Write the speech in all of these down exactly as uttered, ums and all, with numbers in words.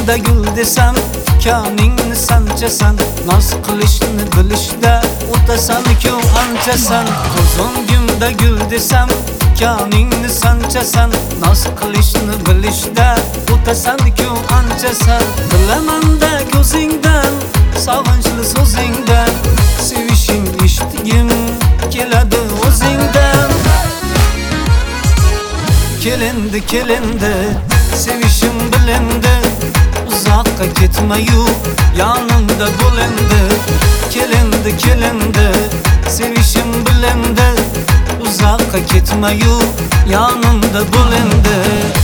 Ko'zimda gul desam tikaningni sanchasan, noz qilishni bilishda o'tasan-ku anchasan. Ko'zimda gul desam tikaningni sanchasan, noz qilishni bilishda o'tasan-ku anchasan. Bilaman-da ko'zingdan, sog'inchli so'zingdan, sevishing eshitgim keladi o'zingdan. Kelindi kelindi sevishim bilindi, uzoqqa ketmayu yonimda bo'l endi. Kelindi kelindi sevishim bilindi, uzoqqa ketmayu yonimda bo'l endi.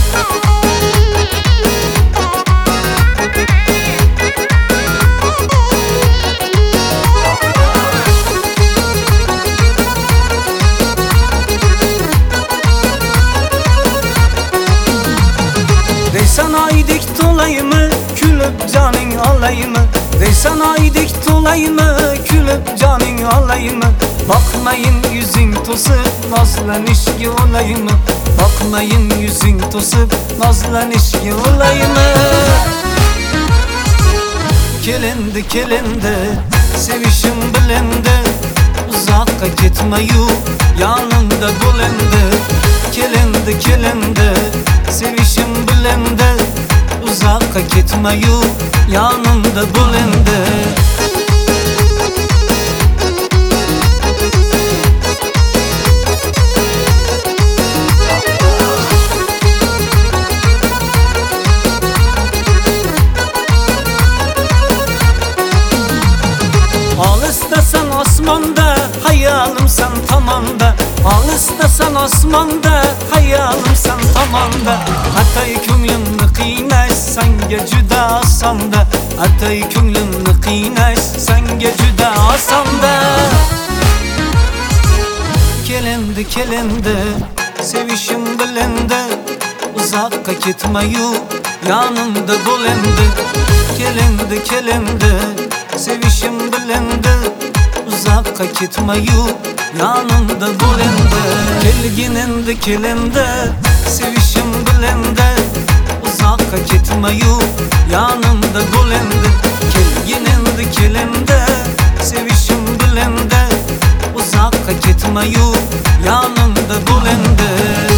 Deysan oydek to'laymi, kulib joning olaymi? Deysan oydek to'laymi, kulib joning olaymi? Boqmayin yuzing to'sib, nozlanishga olaymi? Boqmayin yuzing to'sib, nozlanishga olaymi? Kelindi kelindi sevishim bilindi, uzoqqa ketmayu yonimda bo'l endi. Kelindi kelindi sevishim bilindi, uzoqqa ketmayu yonimda bo'l endi. Olisdasan osmonda, hayolimsan tomonda. Olisdasan osmonda, hayolimsan tomonda. Atay ko'nglimni qiynash senga juda osonda. Atay ko'nglimni qiynash senga juda osonda. Kelindi kelindi sevishim bilindi, uzoqqa ketmayu yonimda bo'l endi. Kelindi kelindi sevishim bilindi, uzoqqa ketmayu yonimda bo'l endi. Kelgin endi kelindi sevishim bilindi, uzoqqa ketmayu yonimda bo'l endi. Kelgin endi kelindi sevishim bilindi, uzoqqa ketmayu yonimda bo'l endi.